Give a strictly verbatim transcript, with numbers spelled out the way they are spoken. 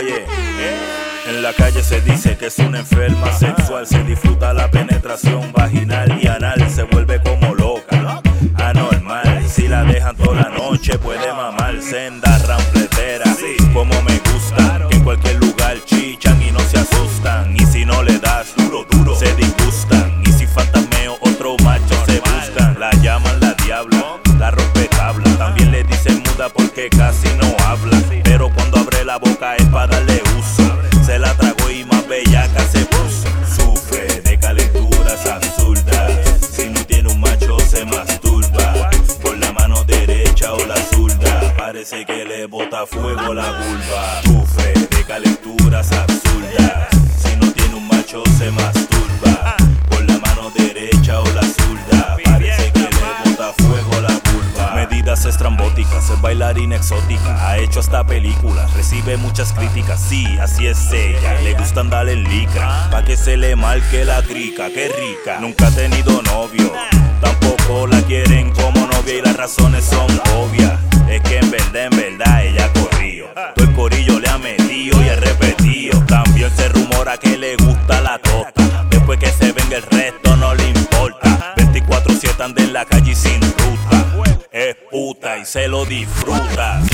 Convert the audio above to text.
Oye, en la calle se dice que es una enferma sexual. Se disfruta la penetración vaginal y anal. Se vuelve como loca, anormal. Si la dejan toda la noche puede mamar. Senda rampletera, como me gusta. Que en cualquier lugar chichan y no se asustan. Y si no le das duro, duro, se disgustan. Y si fantasmeo otro macho se buscan. La llaman la diabla, la rompe tabla. También le dicen muda porque casi no habla. Pero cuando abre la boca es para darle uso. Se la tragó y más bellaca se puso. Sufre de calenturas absurdas. Si no tiene un macho se masturba. Por la mano derecha o la zurda. Parece que le bota fuego la vulva. Sufre de calenturas absurdas. Si no tiene un macho se masturba. Por la mano derecha o la zurda. Parece que le bota fuego la vulva. Medidas estrambóticas, es bailarina exótica. Ha hecho hasta películas, recibe muchas críticas. Sí, así es ella, le gusta andar en licra. Pa' que se le marque la crica, qué rica. Nunca ha tenido novio, tampoco la quieren como novia. Y las razones son obvias. Es que en verdad, en verdad ella ha corrido. Todo el corillo le ha metido y ha repetido. También se rumora que le gusta la tota. Después que se venga el resto no le importa. veinticuatro siete anda en la calle y sin ruta. Es puta y se lo disfruta.